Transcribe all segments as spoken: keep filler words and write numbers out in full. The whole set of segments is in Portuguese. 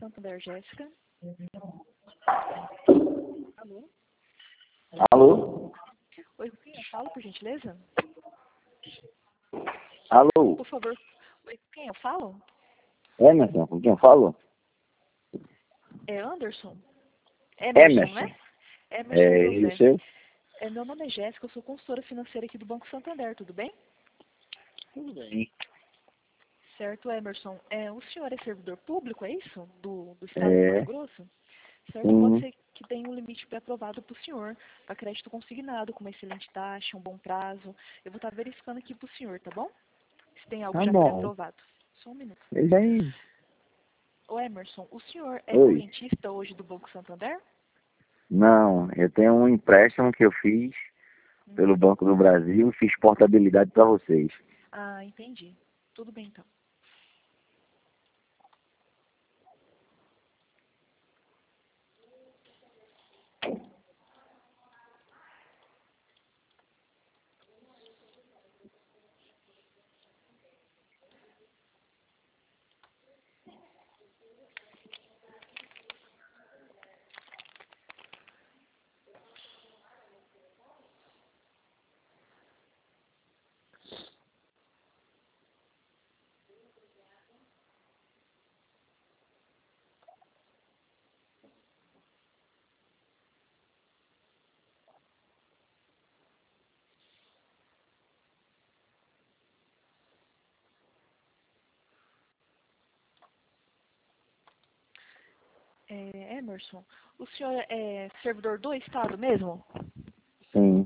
Santander, Jéssica. Alô? Alô? Oi, com quem eu falo, por gentileza? Alô? Por favor. Oi, com quem eu falo? Emerson, com quem eu falo? É Anderson? Emerson, Emerson. né? Emerson É, José. e você? É, meu nome é Jéssica, eu sou consultora financeira aqui do Banco Santander, tudo bem? Tudo bem. Certo, Emerson. É, o senhor é servidor público, é isso? Do, do estado do Mato É, Grosso? Certo, pode sim. ser que tenha um limite pré-aprovado para o senhor, para crédito consignado, com uma excelente taxa, um bom prazo. Eu vou estar verificando aqui para o senhor, tá bom? Se tem algo Tá já bom. pré-aprovado. Só um minuto. E daí? Ô Emerson, o senhor é Oi. correntista hoje do Banco Santander? Não, eu tenho um empréstimo que eu fiz pelo Hum. Banco do Brasil e fiz portabilidade para vocês. Ah, entendi. Tudo bem então. É, Emerson, o senhor é servidor do Estado mesmo? Sim,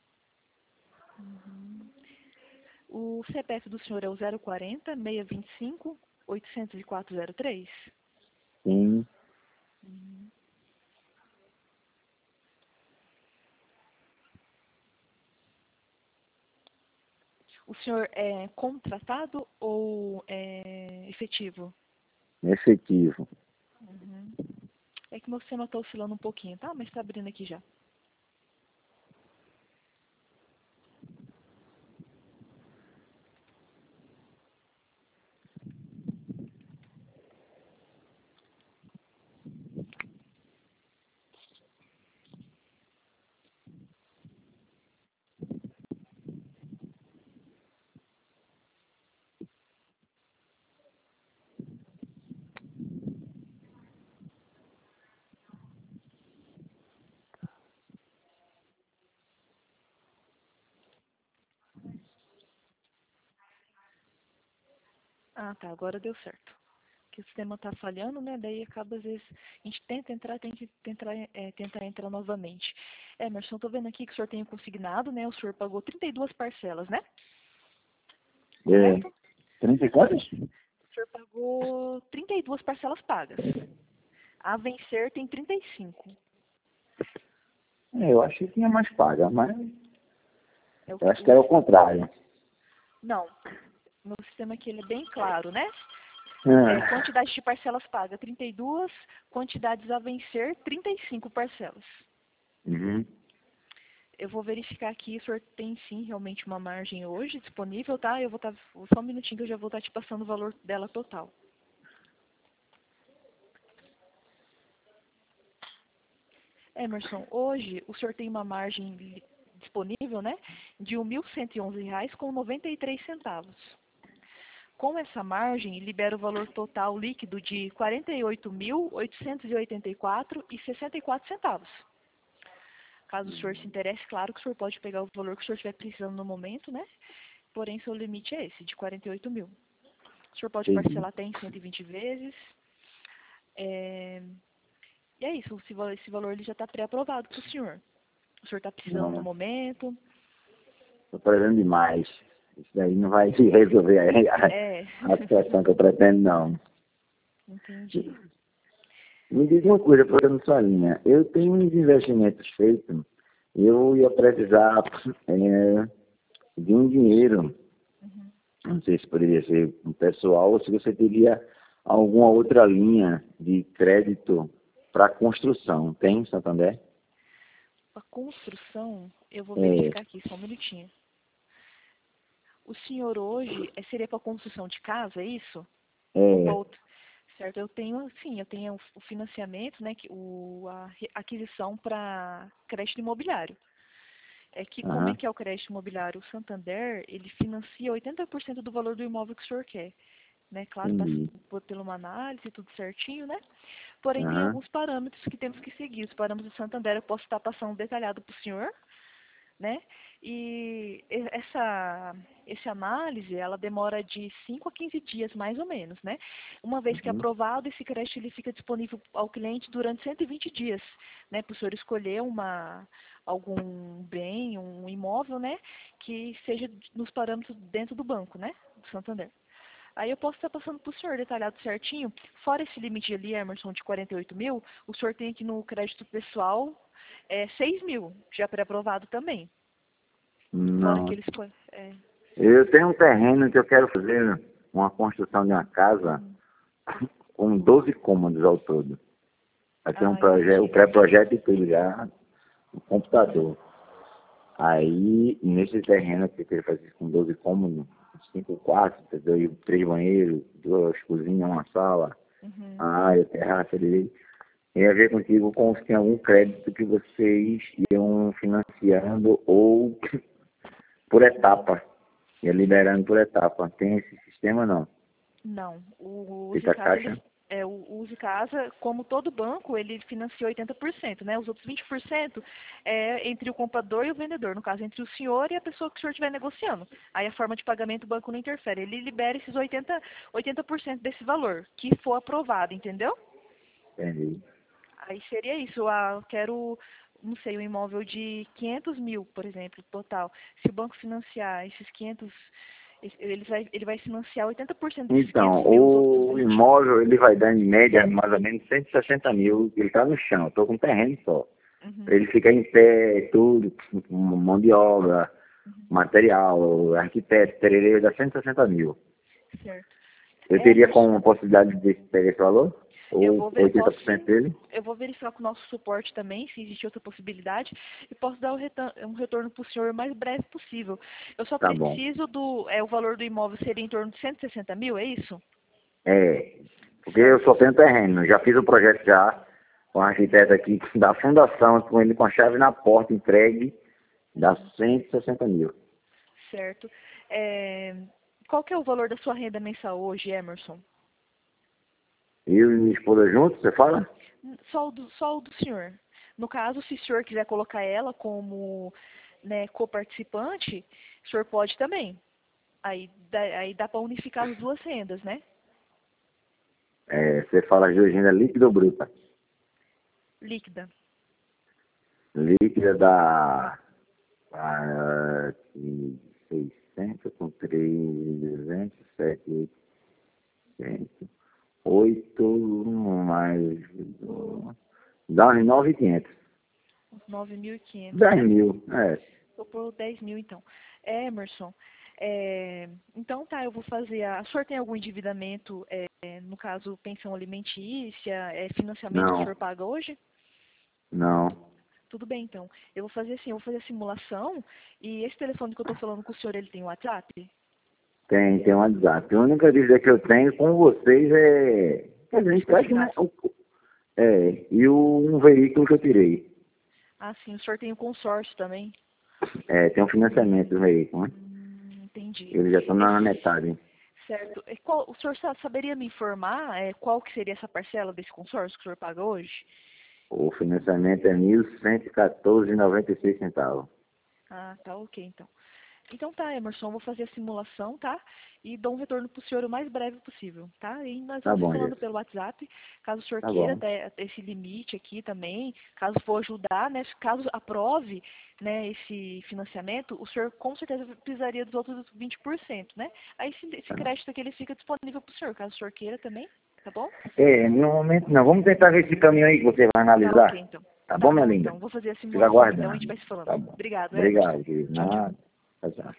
Uhum. O C P F do senhor é o zero quarenta, seiscentos e vinte e cinco, oitocentos e quatro zero três? sim. Uhum. O senhor é contratado ou é efetivo? Efetivo. Uhum. É que meu sistema está oscilando um pouquinho, tá? Mas está abrindo aqui já. Ah, tá. Agora deu certo. Que o sistema está falhando, né? Daí acaba, às vezes, a gente tenta entrar, tem que tentar, é, tentar entrar novamente. Emerson, estou vendo aqui que o senhor tem o consignado, né? O senhor pagou trinta e duas parcelas, né? É, Correto? trinta e quantos? O senhor pagou trinta e duas parcelas pagas. A vencer tem trinta e cinco. É, eu achei que tinha mais paga, mas É o eu que, acho que o, era o contrário. não, meu sistema aqui ele é bem claro, né? É, Ah, quantidade de parcelas pagas, trinta e duas. Quantidades a vencer, trinta e cinco parcelas. uhum. Eu vou verificar aqui, o senhor tem sim realmente uma margem hoje disponível, tá? Eu vou estar, só um minutinho que eu já vou estar te passando o valor dela total. Emerson, hoje o senhor tem uma margem li- disponível, né? De mil cento e onze reais com noventa e três centavos. Com essa margem, libera o valor total líquido de quarenta e oito mil oitocentos e oitenta e quatro reais e sessenta e quatro centavos. Caso o senhor se interesse, claro que o senhor pode pegar o valor que o senhor estiver precisando no momento, né? Porém, seu limite é esse, de quarenta e oito mil. O senhor pode Entendi. parcelar até em cento e vinte vezes. É... E é isso, esse valor, esse valor ele já está pré-aprovado para o senhor. O senhor está precisando no Não, momento. tô precisando demais. Isso daí não vai resolver a, É, a, a situação que eu pretendo, não. entendi. Me diz uma coisa, fazendo sua linha. Eu tenho uns investimentos feitos, eu ia precisar é, de um dinheiro. Uhum. Não sei se poderia ser um pessoal ou se você teria alguma outra linha de crédito para construção. Tem, Santander? A construção, eu vou É, verificar aqui, só um minutinho. O senhor hoje, eh, seria para construção de casa, é isso? Ou para é, outro? Certo, eu tenho, sim, eu tenho o financiamento, né, que, o, a re- aquisição para crédito imobiliário. É que como é Aham, que é o crédito imobiliário? O Santander, ele financia oitenta por cento do valor do imóvel que o senhor quer, né? Claro, passa entendi. por, por uma análise, tudo certinho, né? Porém, tem Aham, alguns parâmetros que temos que seguir. Os parâmetros do Santander eu posso estar passando detalhado para o senhor, né? E e- essa, essa análise, ela demora de cinco a quinze dias, mais ou menos, né? Uma vez que é uhum, aprovado, esse crédito ele fica disponível ao cliente durante cento e vinte dias, né? Para o senhor escolher uma, algum bem, um imóvel, né? Que seja nos parâmetros dentro do banco, né? Do Santander. Aí eu posso estar passando para o senhor detalhado certinho. Fora esse limite ali, Emerson, de quarenta e oito mil, o senhor tem aqui no crédito pessoal é, seis mil, já pré-aprovado também. Fora não. que eles... co- É, Eu tenho um terreno que eu quero fazer uma construção de uma casa uhum. com doze cômodos ao todo. Vai ter um Ah, projeto, o entendi. pré-projeto e tudo já, no Uhum. computador. Aí, nesse terreno que eu queria fazer com doze cômodos, cinco quartos, entendeu? E três banheiros, duas cozinhas, uma sala, a Uhum. área, terraça dele. Ia ver contigo com se tem algum crédito que vocês iam financiando ou por etapa. Ia liberando por etapa. Tem esse sistema não? Não, o Use Fica a Casa, ele, caixa? é, o Use Casa, como todo banco, ele financia oitenta por cento, né? Os outros vinte por cento é entre o comprador e o vendedor, no caso, entre o senhor e a pessoa que o senhor estiver negociando. Aí a forma de pagamento o banco não interfere, ele libera esses oitenta, oitenta por cento desse valor, que for aprovado, entendeu? Entendi. Aí seria isso, ah, eu quero, não sei, um imóvel de quinhentos mil, por exemplo, total. Se o banco financiar esses quinhentos, esse- ele vai, ele vai financiar oitenta por cento desses Então, quinhentos mil, os outros o vinte. imóvel ele vai dar em média mais ou menos cento e sessenta mil, ele está no chão, estou com terreno só. Uhum, Ele fica em pé, tudo, com mão de obra, uhum, material, arquiteto, tererê, dá cento e sessenta mil. certo. Eu teria Emerson, como possibilidade de ter esse valor? eu Ou vou ver, oitenta posso por cento sim, dele? eu vou verificar com o nosso suporte também, se existe outra possibilidade, e posso dar o retan- um retorno para o senhor o mais breve possível. Eu só Tá bom. preciso do, é, o valor do imóvel seria em torno de cento e sessenta mil, é isso? É, porque eu Certo. só tenho terreno, já fiz o projeto já, com o arquiteto aqui da fundação, com ele com a chave na porta entregue, dá Uhum. cento e sessenta mil. Certo. É, qual que é o valor da sua renda mensal hoje, Emerson? Eu e minha esposa juntos, você fala? Só o do, só o do senhor. No caso, se o senhor quiser colocar ela como, né, coparticipante, o senhor pode também. Aí, dá- aí dá para unificar as duas rendas, né? É, você fala de agenda líquida ou bruta? Líquida. Líquida dá ah, seiscentos com três duzentos, sete, oitocentos, oito mais dá uns nove mil e quinhentos. Uns nove mil e quinhentos, dez né? mil, é. Vou pôr dez mil, então. É, Emerson, é, então tá, eu vou fazer a... O senhor tem algum endividamento, é, no caso, pensão alimentícia, é, financiamento que o Não, senhor paga hoje? não. Tudo bem, então. Eu vou fazer assim, eu vou fazer a simulação e esse telefone que eu estou falando com o senhor, ele tem WhatsApp? Tem, tem um WhatsApp. A única dúvida que eu tenho com vocês é. Quer dizer, a gente Sobre pode, né? finance. o- É, e o, um veículo que eu tirei. Ah, sim, o senhor tem o consórcio também? É, tem um financiamento do veículo, né? Hum, entendi. Ele já está na Esse, metade. certo. E qual- o senhor sa- saberia me informar é, qual que seria essa parcela desse consórcio que o senhor paga hoje? O financiamento é mil cento e quatorze reais e noventa e seis centavos. Ah, tá, ok, então. Então tá, Emerson, eu vou fazer a simulação, tá? E dou um retorno para o senhor o mais breve possível, tá? E nós Tá vamos se bom, falando Jéssica. pelo WhatsApp, caso o senhor Tá queira bom. ter ter esse limite aqui também, caso for ajudar, né? Caso aprove, né, esse financiamento, o senhor com certeza precisaria dos outros vinte por cento, né? Aí esse, esse Tá. crédito aqui ele fica disponível para o senhor, caso o senhor queira também, tá bom? É, no momento não. Vamos tentar ver esse caminho aí que você vai Tá ok, analisar. então. Tá Tá bom, minha bom, linda? então. Vou fazer a Fica simulação aqui, então a gente aguardando. vai se falando. Tá bom. Obrigado, Emerson. Obrigado, querido. Tchau, tchau. Nada. Tchau, tchau.